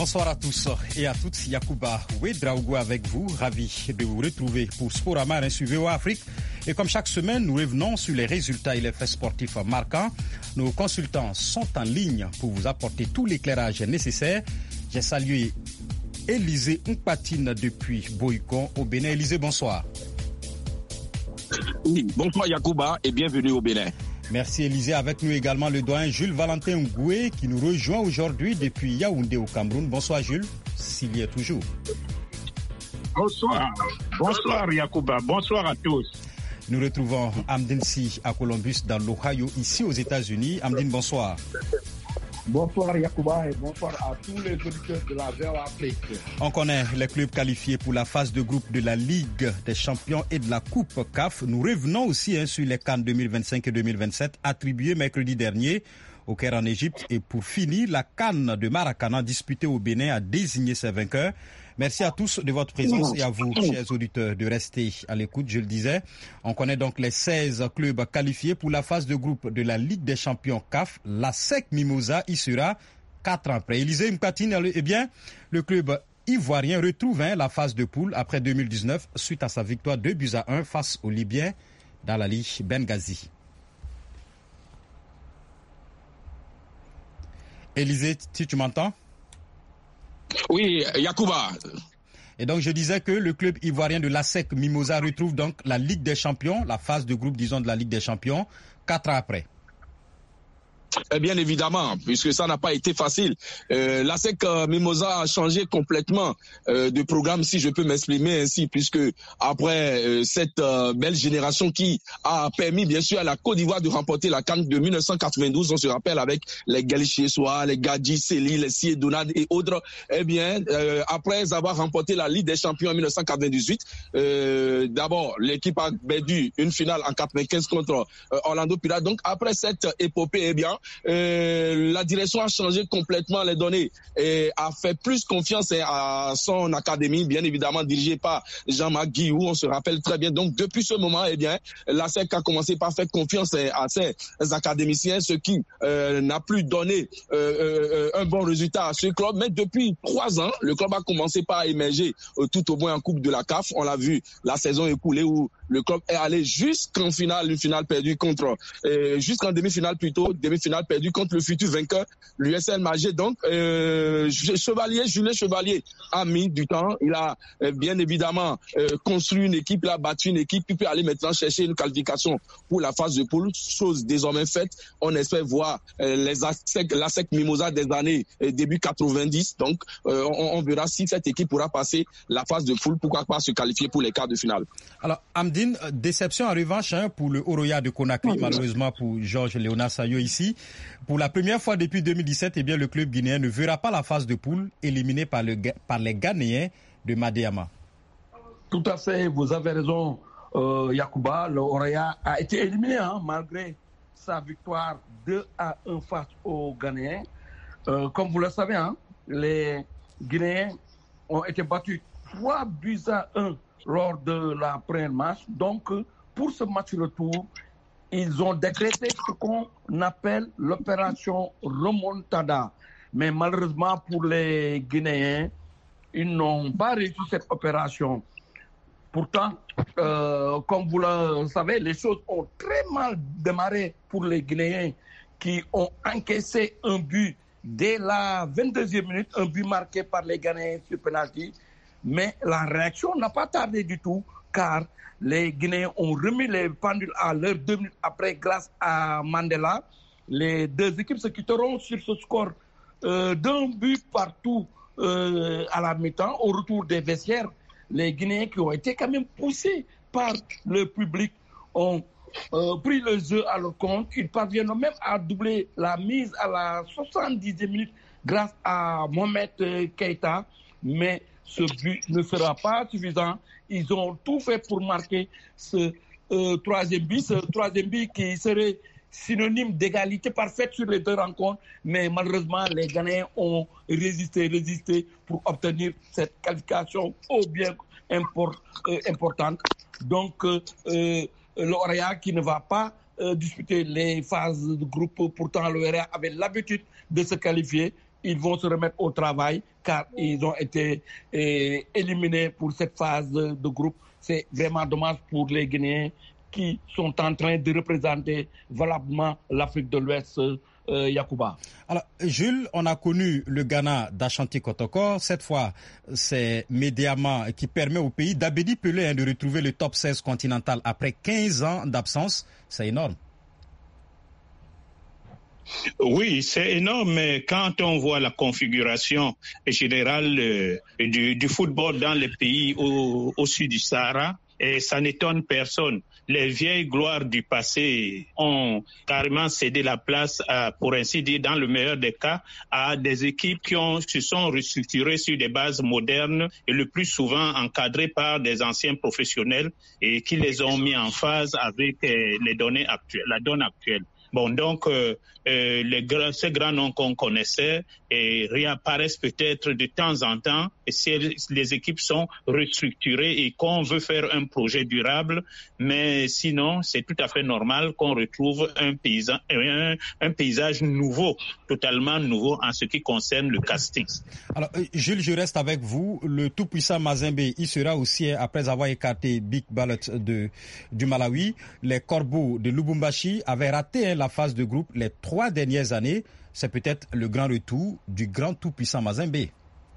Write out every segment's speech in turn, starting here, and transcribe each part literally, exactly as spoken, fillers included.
Bonsoir à tous et à toutes. Yacouba Ouedraogo avec vous. Ravi de vous retrouver pour Sporama sur V O A Afrique. Et comme chaque semaine, nous revenons sur les résultats et les faits sportifs marquants. Nos consultants sont en ligne pour vous apporter tout l'éclairage nécessaire. J'ai salué Élisée Mpatine depuis Boycon au Bénin. Élisée, bonsoir. Oui, bonsoir Yacouba et bienvenue au Bénin. Merci Élisée. Avec nous également le doyen Jules Valentin Ngoué qui nous rejoint aujourd'hui depuis Yaoundé au Cameroun. Bonsoir Jules, s'il y est toujours. Bonsoir. Bonsoir Yacouba. Bonsoir à tous. Nous retrouvons Amdine Si à Columbus dans l'Ohio, ici aux États-Unis. Amdine, bonsoir. Bonsoir Yacouba et bonsoir à tous les auditeurs de la V O A Afrique. On connaît les clubs qualifiés pour la phase de groupe de la Ligue des champions et de la Coupe C A F. Nous revenons aussi hein, sur les CAN deux mille vingt-cinq et deux mille vingt-sept attribués mercredi dernier au Caire en Égypte. Et pour finir, la CAN de Maracana disputée au Bénin a désigné ses vainqueurs. Merci à tous de votre présence et à vous, chers auditeurs, de rester à l'écoute. Je le disais, on connaît donc les seize clubs qualifiés pour la phase de groupe de la Ligue des champions C A F. La S E C Mimosa y sera quatre ans après. Élisée Mpatine, eh bien, le club ivoirien retrouve hein, la phase de poule après deux mille dix-neuf suite à sa victoire deux buts à un face aux Libyens dans la Ligue Benghazi. Élisée, si tu m'entends? Oui, Yacouba. Et donc, je disais que le club ivoirien de l'A S E C Mimosa retrouve donc la Ligue des champions, la phase de groupe, disons, de la Ligue des champions, quatre ans après. Eh bien évidemment, puisque ça n'a pas été facile. Euh, l'A S E C euh, Mimosa a changé complètement euh, de programme, si je peux m'exprimer ainsi, puisque après euh, cette euh, belle génération qui a permis bien sûr à la Côte d'Ivoire de remporter la CAN de mille neuf cent quatre-vingt-douze, on se rappelle avec les Galichiesois, les Gadji, Seli, les Siedonade et autres, eh bien euh, après avoir remporté la Ligue des champions en mille neuf cent quatre-vingt-dix-huit, euh, d'abord l'équipe a perdu une finale en quatre-vingt-quinze contre euh, Orlando Pirates. Donc après cette épopée, eh bien Euh, la direction a changé complètement les données et a fait plus confiance à son académie, bien évidemment dirigée par Jean-Marc Guillou, on se rappelle très bien. Donc depuis ce moment, eh bien, l'A S E C a commencé par faire confiance à ses académiciens, ce qui euh, n'a plus donné euh, euh, un bon résultat à ce club. Mais depuis trois ans, le club a commencé par émerger euh, tout au moins en Coupe de la C A F. On l'a vu la saison écoulée où le club est allé jusqu'en finale, une finale perdue contre, euh, jusqu'en demi-finale plutôt, demi-finale perdue contre le futur vainqueur, l'U S L Magé. Donc, euh, Chevalier, Julien Chevalier a mis du temps. Il a euh, bien évidemment euh, construit une équipe, il a battu une équipe, il peut aller maintenant chercher une qualification pour la phase de poule, chose désormais faite. On espère voir euh, les l'A S E C Mimosa des années euh, début quatre-vingt-dix. Donc, euh, on, on verra si cette équipe pourra passer la phase de poule, pourquoi pas se qualifier pour les quarts de finale. Alors, Amdine, déception en revanche hein, pour le Oroya de Conakry, oui, malheureusement pour Georges Léonard Sayo ici. Pour la première fois depuis deux mille dix-sept, eh bien, le club guinéen ne verra pas la phase de poule éliminé par, le, par les Ghanéens de Madéama. Tout à fait, vous avez raison, euh, Yacouba. Le Oroya a été éliminé hein, malgré sa victoire deux à un face aux Ghanéens. Euh, comme vous le savez, hein, les Guinéens ont été battus trois buts à un lors de la première match. Donc, pour ce match retour, ils ont décrété ce qu'on appelle l'opération remontada. Mais malheureusement pour les Guinéens, ils n'ont pas réussi cette opération. Pourtant, euh, comme vous le savez, les choses ont très mal démarré pour les Guinéens qui ont encaissé un but dès la vingt-deuxième minute, un but marqué par les Ghanéens sur penalty. Mais la réaction n'a pas tardé du tout, car les Guinéens ont remis les pendules à l'heure deux minutes après grâce à Mandela. Les deux équipes se quitteront sur ce score euh, d'un but partout euh, à la mi-temps. Au retour des vestiaires, les Guinéens qui ont été quand même poussés par le public ont euh, pris le jeu à leur compte. Ils parviennent même à doubler la mise à la soixante-dixième minute grâce à Mohamed Keïta. Mais ce but ne sera pas suffisant. Ils ont tout fait pour marquer ce euh, troisième but, ce troisième but qui serait synonyme d'égalité parfaite sur les deux rencontres. Mais malheureusement, les Ghanéens ont résisté, résisté pour obtenir cette qualification ô bien import, euh, importante. Donc, euh, euh, l'Oroya qui ne va pas euh, disputer les phases de groupe, pourtant l'Oroya avait l'habitude de se qualifier. ils vont se remettre au travail car ils ont été eh, éliminés pour cette phase de, de groupe. C'est vraiment dommage pour les Guinéens qui sont en train de représenter valablement l'Afrique de l'Ouest, euh, Yacouba. Alors, Jules, on a connu le Ghana d'Ashanti Kotoko. Cette fois, c'est Médiama qui permet au pays d'Abedi Pelé hein, de retrouver le top seize continental après quinze ans d'absence. C'est énorme. Oui, c'est énorme, mais quand on voit la configuration générale euh, du, du football dans les pays au, au sud du Sahara, et ça n'étonne personne. Les vieilles gloires du passé ont carrément cédé la place, à, pour ainsi dire, dans le meilleur des cas, à des équipes qui ont, se sont restructurées sur des bases modernes et le plus souvent encadrées par des anciens professionnels et qui les ont mis en phase avec euh, les données actuelles, la donne actuelle. Bon, donc, euh, euh, les, ces grands noms qu'on connaissait et réapparaissent peut-être de temps en temps et si les équipes sont restructurées et qu'on veut faire un projet durable, mais sinon, c'est tout à fait normal qu'on retrouve un, paysan, un, un paysage nouveau, totalement nouveau en ce qui concerne le casting. Alors, Jules, je reste avec vous. Le tout-puissant Mazembe, il sera aussi, après avoir écarté Big Ballot de, du Malawi, les Corbeaux de Lubumbashi avaient raté hein, la phase de groupe les trois dernières années. C'est peut-être le grand retour du grand tout-puissant Mazembe.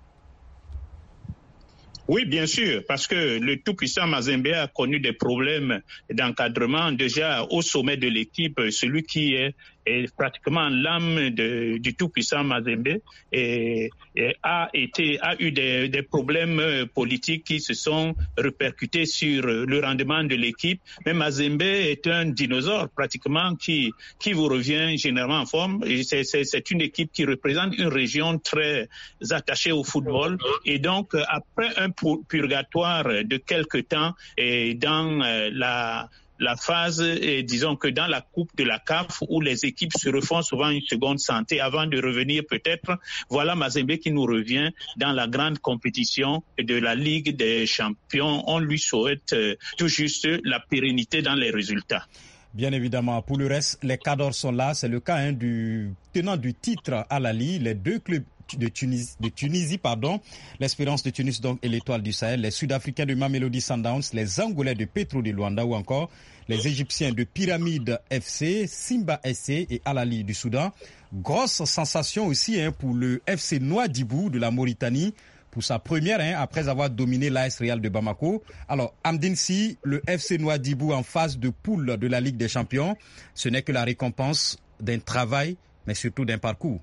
Oui, bien sûr, parce que le tout-puissant Mazembe a connu des problèmes d'encadrement déjà au sommet de l'équipe. Celui qui est, est pratiquement l'âme de, du tout-puissant Mazembe et, et a été a eu des, des problèmes politiques qui se sont répercutés sur le rendement de l'équipe. Mais Mazembe est un dinosaure pratiquement qui qui vous revient généralement en forme. Et c'est, c'est, c'est une équipe qui représente une région très attachée au football et donc après un purgatoire de quelque temps et dans euh, la la phase, et disons que dans la coupe de la C A F où les équipes se refont souvent une seconde santé avant de revenir peut-être, voilà Mazembe qui nous revient dans la grande compétition de la Ligue des Champions. On lui souhaite euh, tout juste la pérennité dans les résultats. Bien évidemment, pour le reste, les cadors sont là. C'est le cas hein, du tenant du titre à la Ligue. Les deux clubs de Tunisie, de Tunisie pardon, l'Espérance de Tunis donc et l'Étoile du Sahel, les Sud-Africains de Mamelodi Sundowns, les Angolais de Petro de Luanda ou encore les Égyptiens de Pyramide F C, Simba S C et Al Ahly du Soudan. Grosse sensation aussi hein, pour le F C Nouadhibou de la Mauritanie pour sa première hein, après avoir dominé l'A S Real de Bamako. Alors Amdine Si, le F C Nouadhibou en phase de poule de la Ligue des Champions, ce n'est que la récompense d'un travail mais surtout d'un parcours.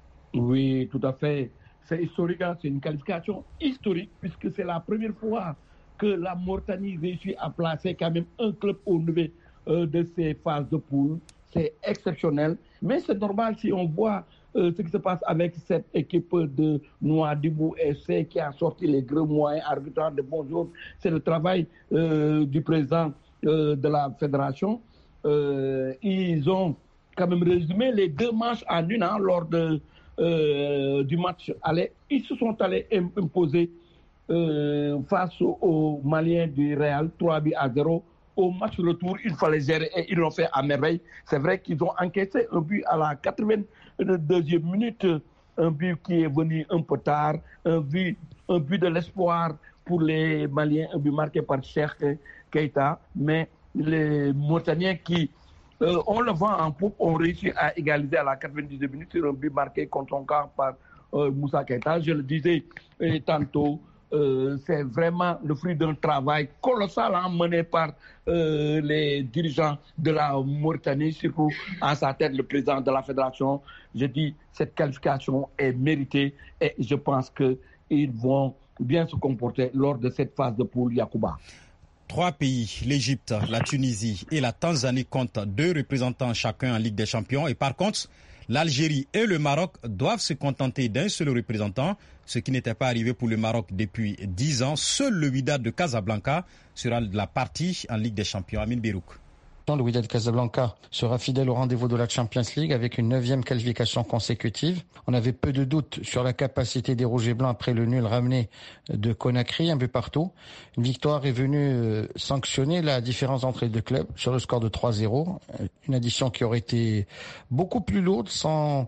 Oui, tout à fait. C'est historique, hein? C'est une qualification historique puisque c'est la première fois que la Mauritanie réussit à placer quand même un club au niveau euh, de ces phases de poule. C'est exceptionnel, mais c'est normal si on voit euh, ce qui se passe avec cette équipe de Nouadhibou F C qui a sorti les gros moyens arbitrants de bons jours. C'est le travail euh, du président euh, de la fédération. Euh, ils ont quand même résumé les deux matchs en une an lors de Euh, du match aller. Ils se sont allés imposer euh, face aux, aux Maliens du Real, trois buts à zéro. Au match retour, il fallait gérer et ils l'ont fait à merveille. C'est vrai qu'ils ont encaissé un but à la quatre-vingt-deuxième minute, un but qui est venu un peu tard, un but, un but de l'espoir pour les Maliens, un but marqué par Cheikh Keita, mais les Mauritaniens qui Euh, on le vend en poupe, on réussit à égaliser à la quatre-vingt-dixième minute sur un but marqué contre son camp par euh, Moussa Keita. Je le disais euh, tantôt, euh, c'est vraiment le fruit d'un travail colossal hein, mené par euh, les dirigeants de la Mauritanie, surtout à sa tête le président de la fédération. Je dis, cette qualification est méritée et je pense qu'ils vont bien se comporter lors de cette phase de poule, Yacouba. Trois pays, l'Égypte, la Tunisie et la Tanzanie comptent deux représentants chacun en Ligue des Champions. Et par contre, l'Algérie et le Maroc doivent se contenter d'un seul représentant, ce qui n'était pas arrivé pour le Maroc depuis dix ans. Seul le Wydad de Casablanca sera de la partie en Ligue des Champions. Amin Birouk. Le Wydad Casablanca sera fidèle au rendez-vous de la Champions League avec une neuvième qualification consécutive. On avait peu de doutes sur la capacité des Rouges et Blancs après le nul ramené de Conakry, un but partout. Une victoire est venue sanctionner la différence entre les deux clubs sur le score de trois zéro. Une addition qui aurait été beaucoup plus lourde sans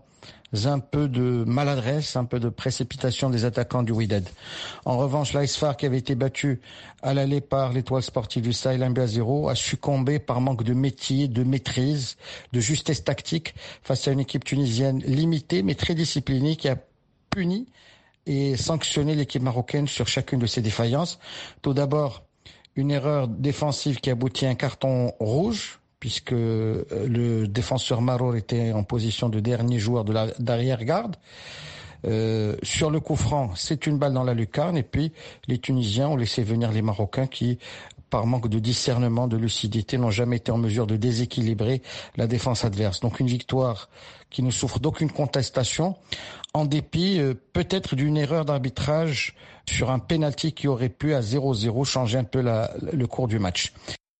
un peu de maladresse, un peu de précipitation des attaquants du Wydad. En revanche, l'A S F A R, qui avait été battu à l'aller par l'Étoile sportive du Sahel un but à zéro, a succombé par manque de métier, de maîtrise, de justesse tactique face à une équipe tunisienne limitée mais très disciplinée qui a puni et sanctionné l'équipe marocaine sur chacune de ses défaillances. Tout d'abord, une erreur défensive qui aboutit à un carton rouge, puisque le défenseur Marour était en position de dernier joueur de la, d'arrière-garde. Euh, sur le coup franc, c'est une balle dans la lucarne, et puis les Tunisiens ont laissé venir les Marocains qui, par manque de discernement, de lucidité, n'ont jamais été en mesure de déséquilibrer la défense adverse. Donc une victoire qui ne souffre d'aucune contestation, en dépit euh, peut-être d'une erreur d'arbitrage sur un pénalty qui aurait pu à zéro zéro changer un peu la, le cours du match.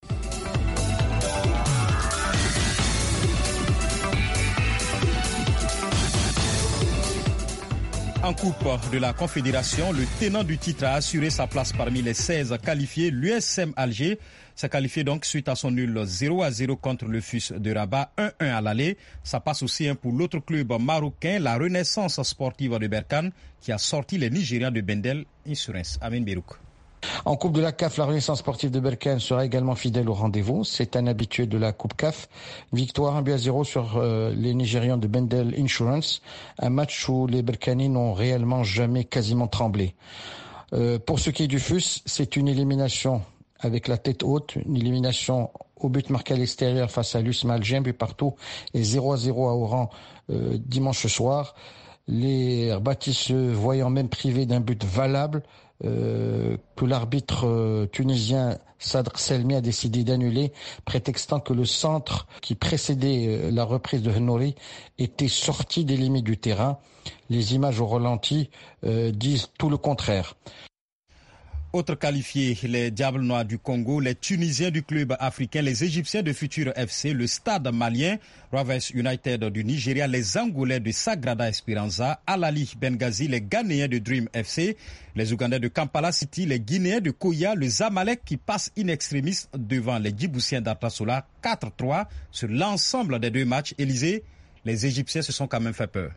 En Coupe de la Confédération, le tenant du titre a assuré sa place parmi les seize qualifiés. L'U S M Alger s'est qualifié donc suite à son nul zéro à zéro contre le F U S de Rabat, un un à l'aller. Ça passe aussi hein, pour l'autre club marocain, la Renaissance sportive de Berkane, qui a sorti les Nigérians de Bendel Insurance. Amin Berouk. En Coupe de la C A F, la Renaissance sportive de Berkane sera également fidèle au rendez-vous. C'est un habitué de la Coupe C A F. Victoire un but à zéro sur euh, les Nigérians de Bendel Insurance. Un match où les Berkanais n'ont réellement jamais quasiment tremblé. Euh, pour ce qui est du F U S, c'est une élimination avec la tête haute, une élimination au but marqué à l'extérieur face à l'U S M Alger, un but partout, et zéro à zéro à Oran euh, dimanche soir. Les Arbatis se voyant même privés d'un but valable, Euh, que l'arbitre euh, tunisien Sadr Selmi a décidé d'annuler, prétextant que le centre qui précédait euh, la reprise de Hnouri était sorti des limites du terrain. Les images au ralenti euh, disent tout le contraire. Autres qualifiés, les Diables Noirs du Congo, les Tunisiens du club africain, les Égyptiens de Futur F C, le Stade malien, Rovers United du Nigeria, les Angolais de Sagrada Esperanza, Al Ahly Benghazi, les Ghanéens de Dream F C, les Ougandais de Kampala City, les Guinéens de Koya, le Zamalek qui passe in extremis devant les Djiboutiens d'Artassola, quatre trois sur l'ensemble des deux matchs. Élysée, les Égyptiens se sont quand même fait peur.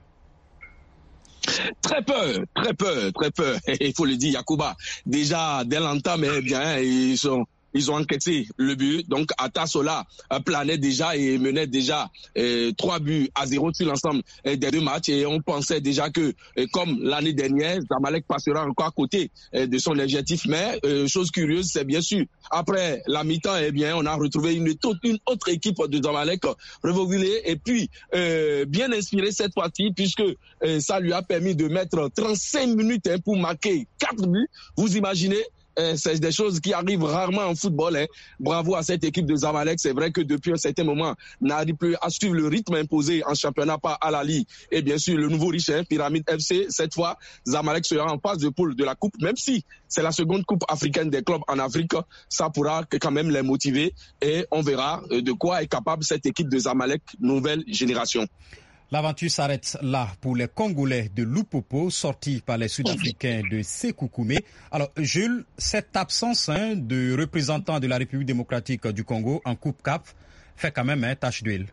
Très peur, très peur, très peur. Il faut le dire, Yacouba. Déjà, dès l'entame, eh bien, ils sont... Ils ont enquêté le but. Donc, Artassola planait déjà et menait déjà euh, trois buts à zéro sur l'ensemble euh, des deux matchs. Et on pensait déjà que, euh, comme l'année dernière, Zamalek passera encore à côté euh, de son objectif. Mais, euh, chose curieuse, c'est bien sûr, après la mi-temps, eh bien, on a retrouvé une, une autre équipe de Zamalek revogulée et puis euh, bien inspirée cette fois-ci, puisque euh, ça lui a permis de mettre trente-cinq minutes hein, pour marquer quatre buts. Vous imaginez? Euh, c'est des choses qui arrivent rarement en football. Hein. Bravo à cette équipe de Zamalek. C'est vrai que depuis un certain moment, n'arrive plus à suivre le rythme imposé en championnat par Al Ahly. Et bien sûr, le nouveau riche, hein, Pyramide F C. Cette fois, Zamalek sera en phase de poule de la Coupe. Même si c'est la seconde Coupe africaine des clubs en Afrique, ça pourra quand même les motiver. Et on verra de quoi est capable cette équipe de Zamalek, nouvelle génération. L'aventure s'arrête là pour les Congolais de Lupopo, sortis par les Sud-Africains de Sékou Koumé. Alors, Jules, cette absence hein, de représentants de la République démocratique du Congo en Coupe C A F fait quand même un hein, tache d'huile.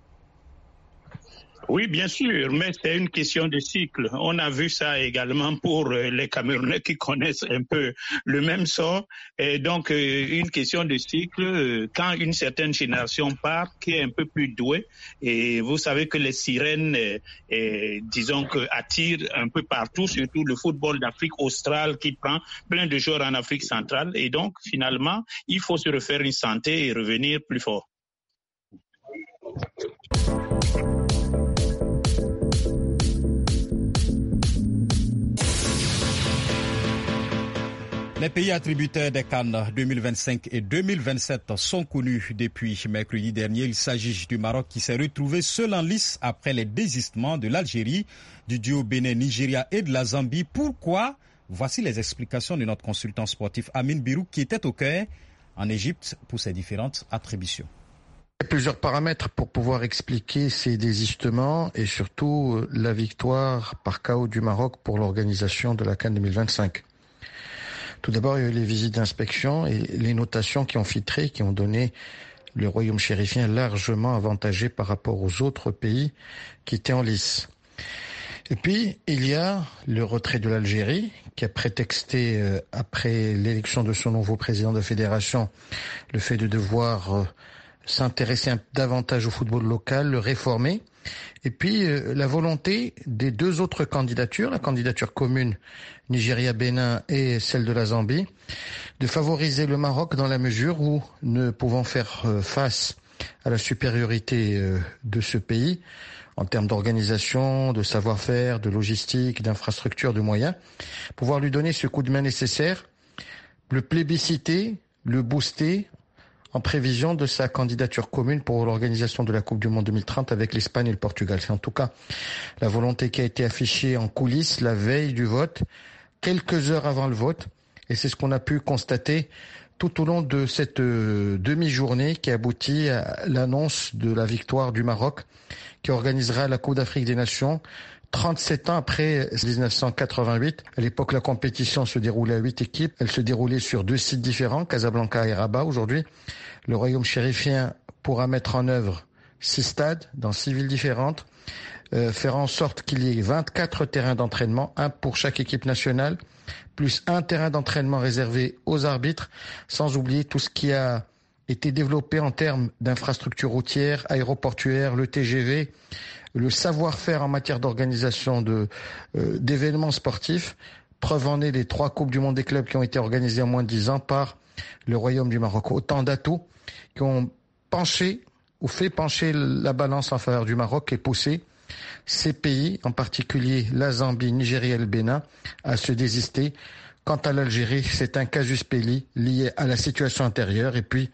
Oui, bien sûr, mais c'est une question de cycle. On a vu ça également pour les Camerounais qui connaissent un peu le même sort. Et donc, une question de cycle, quand une certaine génération part, qui est un peu plus douée, et vous savez que les sirènes, et, disons que attirent un peu partout, surtout le football d'Afrique australe qui prend plein de joueurs en Afrique centrale. Et donc, finalement, il faut se refaire une santé et revenir plus fort. Les pays attributaires des CAN deux mille vingt-cinq et deux mille vingt-sept sont connus depuis mercredi dernier. Il s'agit du Maroc qui s'est retrouvé seul en lice après les désistements de l'Algérie, du duo Bénin-Nigeria et de la Zambie. Pourquoi? Voici les explications de notre consultant sportif Amin Birou qui était au Caire en Égypte pour ses différentes attributions. Il y a plusieurs paramètres pour pouvoir expliquer ces désistements et surtout la victoire par K O du Maroc pour l'organisation de la CAN deux mille vingt-cinq. Tout d'abord, il y a eu les visites d'inspection et les notations qui ont filtré, qui ont donné le royaume chérifien largement avantagé par rapport aux autres pays qui étaient en lice. Et puis, il y a le retrait de l'Algérie, qui a prétexté, euh, après l'élection de son nouveau président de fédération, le fait de devoir euh, s'intéresser davantage au football local, le réformer. Et puis, euh, la volonté des deux autres candidatures, la candidature commune Nigeria-Bénin et celle de la Zambie, de favoriser le Maroc dans la mesure où, ne pouvant faire euh, face à la supériorité euh, de ce pays, en termes d'organisation, de savoir-faire, de logistique, d'infrastructure, de moyens, pouvoir lui donner ce coup de main nécessaire, le plébisciter, le booster en prévision de sa candidature commune pour l'organisation de la Coupe du Monde deux mille trente avec l'Espagne et le Portugal. C'est en tout cas la volonté qui a été affichée en coulisses la veille du vote, quelques heures avant le vote, et c'est ce qu'on a pu constater tout au long de cette euh, demi-journée qui aboutit à l'annonce de la victoire du Maroc qui organisera la Coupe d'Afrique des Nations trente-sept ans après dix-neuf cent quatre-vingt-huit. À l'époque, la compétition se déroulait à huit équipes. Elle se déroulait sur deux sites différents, Casablanca et Rabat. Aujourd'hui, le royaume chérifien pourra mettre en œuvre six stades dans six villes différentes, euh, faire en sorte qu'il y ait vingt-quatre terrains d'entraînement, un pour chaque équipe nationale, plus un terrain d'entraînement réservé aux arbitres, sans oublier tout ce qui a été développé en termes d'infrastructures routières, aéroportuaires, le T G V, le savoir-faire en matière d'organisation de, euh, d'événements sportifs. Preuve en est les trois Coupes du Monde des clubs qui ont été organisées en moins de dix ans par le Royaume du Maroc. Autant d'atouts qui ont penché ou fait pencher la balance en faveur du Maroc et poussé ces pays, en particulier la Zambie, Nigeria et le Bénin, à se désister. Quant à l'Algérie, c'est un casus belli lié à la situation intérieure et puis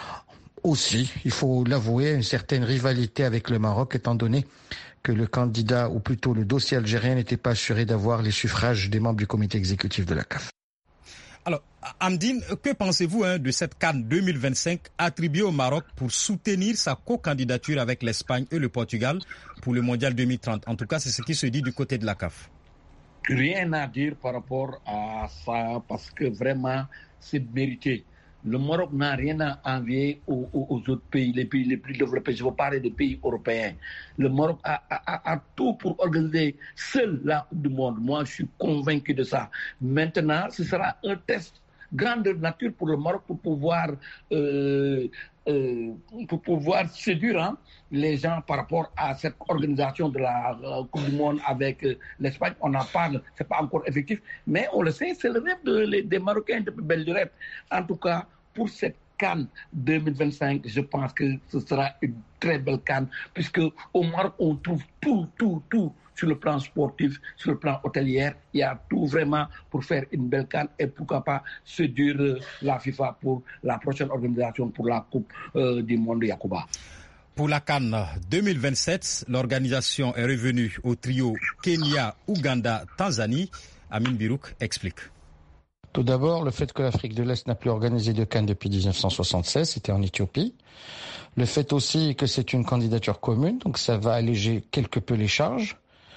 aussi, il faut l'avouer, une certaine rivalité avec le Maroc étant donné que le candidat, ou plutôt le dossier algérien, n'était pas assuré d'avoir les suffrages des membres du comité exécutif de la C A F. Alors, Amdine, que pensez-vous hein, de cette CAN deux mille vingt-cinq attribuée au Maroc pour soutenir sa co-candidature avec l'Espagne et le Portugal pour le Mondial deux mille trente? En tout cas, c'est ce qui se dit du côté de la C A F. Rien à dire par rapport à ça, parce que vraiment, c'est mérité. Le Maroc n'a rien à envier aux, aux, aux autres pays, les pays les plus développés. Je veux parler des pays européens. Le Maroc a, a, a tout pour organiser seul la Coupe du Monde. Moi, je suis convaincu de ça. Maintenant, ce sera un test grandeur nature pour le Maroc pour pouvoir, euh, euh, pour pouvoir séduire hein, les gens par rapport à cette organisation de la euh, Coupe du Monde avec euh, l'Espagne. On en parle, c'est pas encore effectif, mais on le sait, c'est le rêve de, les, des Marocains depuis belle lurette. En tout cas, pour cette CAN deux mille vingt-cinq, je pense que ce sera une très belle CAN, puisque au Maroc, on trouve tout, tout, tout sur le plan sportif, sur le plan hôtelier. Il y a tout vraiment pour faire une belle CAN et pourquoi pas séduire la FIFA pour la prochaine organisation pour la Coupe euh, du Monde Yacouba. Pour la CAN deux mille vingt-sept, l'organisation est revenue au trio Kenya, Ouganda, Tanzanie. Amine Birouk explique. Tout d'abord, le fait que l'Afrique de l'Est n'a plus organisé de CAN depuis dix-neuf cent soixante-seize, c'était en Éthiopie. Le fait aussi que c'est une candidature commune, donc ça va alléger quelque peu les charges.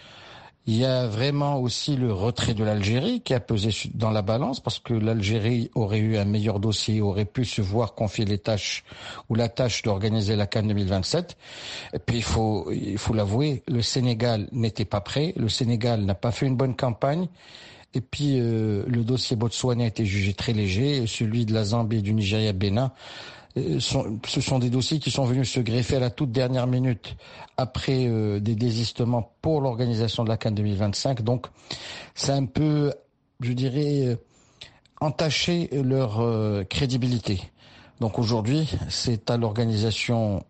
Il y a vraiment aussi le retrait de l'Algérie qui a pesé dans la balance parce que l'Algérie aurait eu un meilleur dossier, aurait pu se voir confier les tâches ou la tâche d'organiser la CAN deux mille vingt-sept. Et puis il faut, il faut l'avouer, le Sénégal n'était pas prêt, le Sénégal n'a pas fait une bonne campagne. Et puis euh, le dossier Botswana a été jugé très léger, celui de la Zambie et du Nigeria Bénin. Sont, ce sont des dossiers qui sont venus se greffer à la toute dernière minute après euh, des désistements pour l'organisation de la CAN deux mille vingt-cinq. Donc, c'est un peu, je dirais, euh, entaché leur euh, crédibilité. Donc aujourd'hui, c'est à l'organisation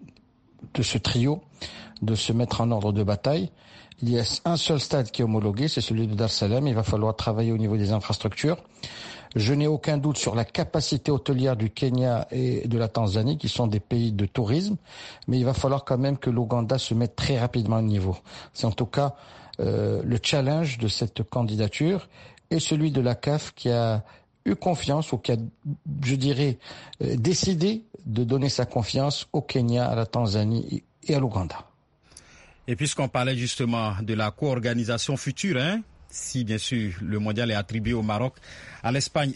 de ce trio de se mettre en ordre de bataille. Il y a un seul stade qui est homologué, c'est celui de Dar es Salaam. Il va falloir travailler au niveau des infrastructures. Je n'ai aucun doute sur la capacité hôtelière du Kenya et de la Tanzanie, qui sont des pays de tourisme, mais il va falloir quand même que l'Ouganda se mette très rapidement au niveau. C'est en tout cas euh, le challenge de cette candidature et celui de la C A F qui a eu confiance ou qui a, je dirais, euh, décidé de donner sa confiance au Kenya, à la Tanzanie et à l'Ouganda. Et puisqu'on parlait justement de la co-organisation future, hein, si bien sûr le mondial est attribué au Maroc, à l'Espagne